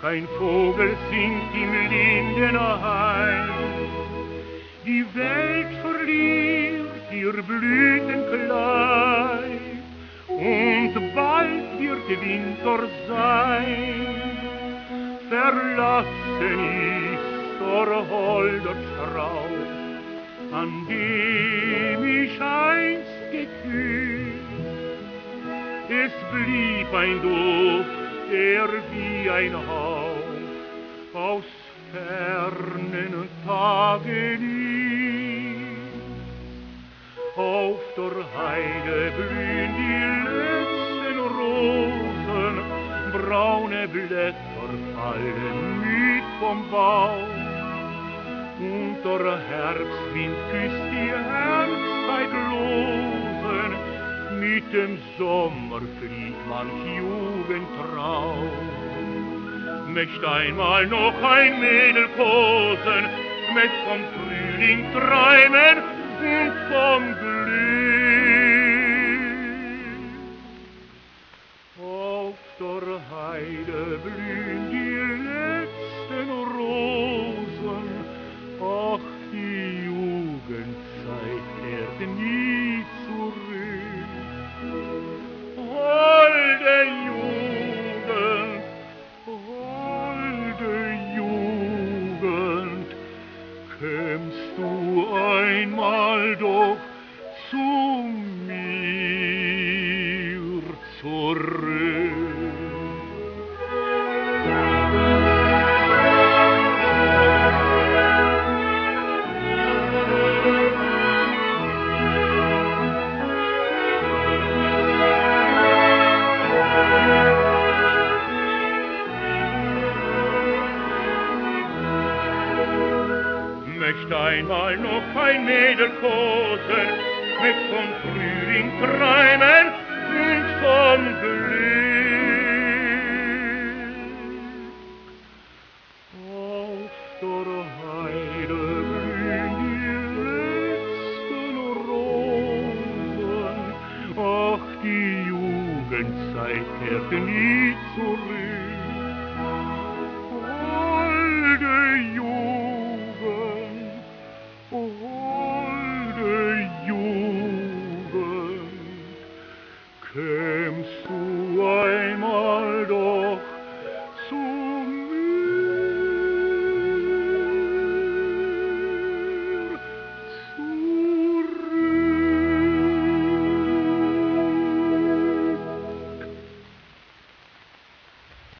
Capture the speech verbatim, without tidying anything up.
kein Vogel singt im Lindenhain. Die Welt verliert ihr Blütenkleid und bald wird Winter sein. Verlassen ist der holde Strauch, an dem ich einst geküsst. Es blieb ein Duft, der wie ein Hauch aus fernen Tagen ist. Auf der Heide blühen die letzten Rosen, braune Blätter fallen müd vom Baum. Und der Herbstwind küsst die Herbstzeitlosen, mit dem Sommer fliegt manch Jugendtraum. Möcht einmal noch ein Mädel kosen, möcht vom Frühling träumen und vom Glück. Auf der Heide blühen die letzten Rosen, ach, die Jugendzeit kehrt nie zurück. Holde Jugend, holde Jugend, kämst du einmal doch zu mir zurück. Möcht einmal noch ein Mädel kosen, möcht vom Frühling träumen und vom Glück. Auf der Heide blühen die letzten Rosen, ach, die Jugendzeit kehrt nie zurück.